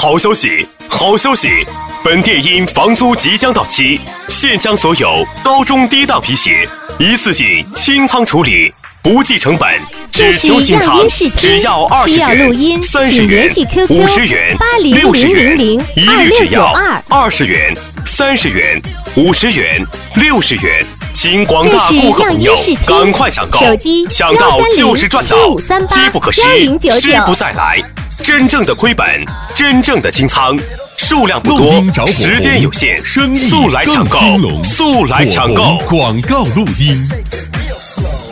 好消息，好消息！本店因房租即将到期，现将所有高中低档皮鞋一次性清仓处理，不计成本，只求清仓，只要20元、30元、50元、60元，一律只要20元、30元、50元、60元。请广大顾客朋友赶快抢购，抢到就是赚到，机不可失，失不再来。真正的亏本，真正的清仓，数量不多，时间有限，速来抢购，速来抢购！ 广告录音。